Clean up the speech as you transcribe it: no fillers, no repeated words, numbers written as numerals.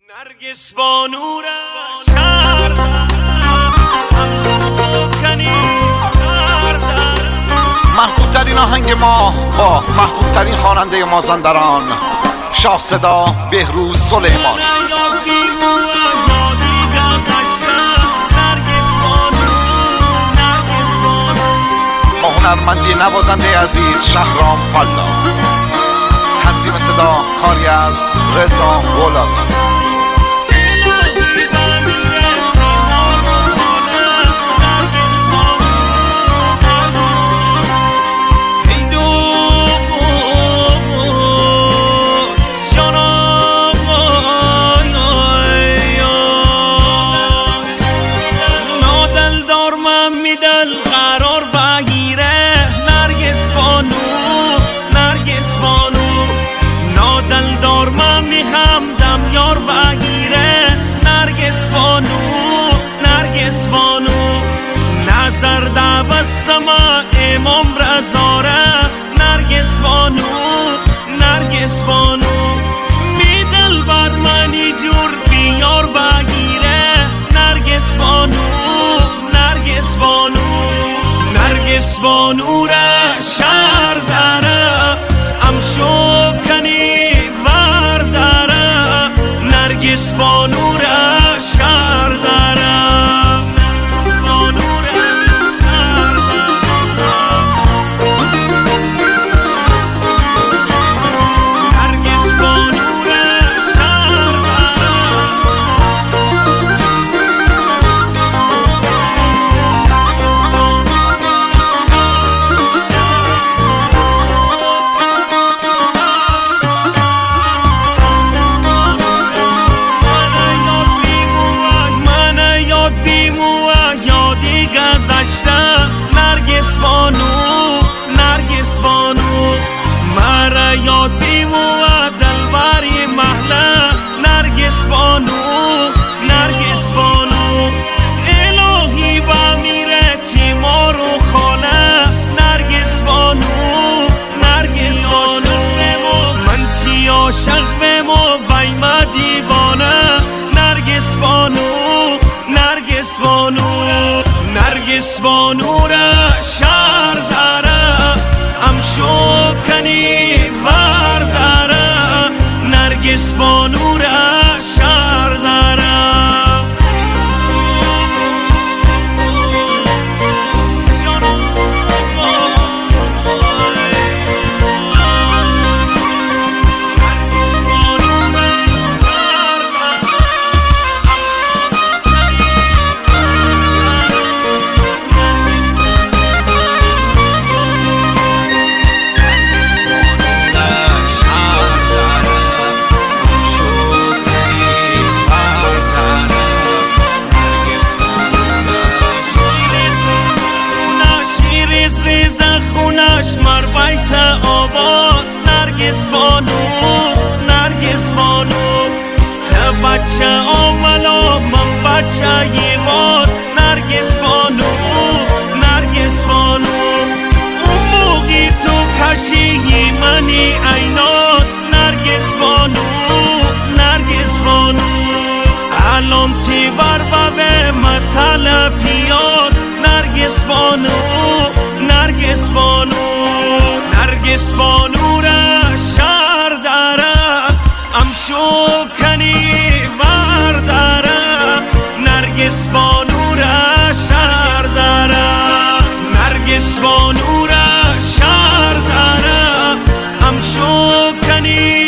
نرگس بانو را شهر محبوب ترین آهنگ ما با محبوب ترین خواننده مازندران شاه صدا بهروز سلیمان. با هنرمندی نوازنده عزیز شهرام فلا. تنظیم صدا کاری از رضا غلامی. سما امام رزاره نرگس بانو می دل بر منی جور بیار بگیره نرگس بانو را شهر داره امشو کنی ور داره نرگس بانو را شهر داره. نرگس بانو مرا یاد بیمو دلبری محله نرگس بانو الهی با میره تیمار و خاله نرگس بانو من تی عاشق بمو بیمه دیوانه نرگس بانو را شهر داره امشو کنی ور داره نرگس بانو را شهر داره. مر بیت آواز نرگس بانو تو بچه آملا من بچه یواز نرگس بانو اون موقی تو کشی منی ایناس نرگس بانو الان تی بر بابه مطل پیاز نرگس بانو را شهر داره امشو کنی ور داره نرگس بانو را شهر داره امشو کنی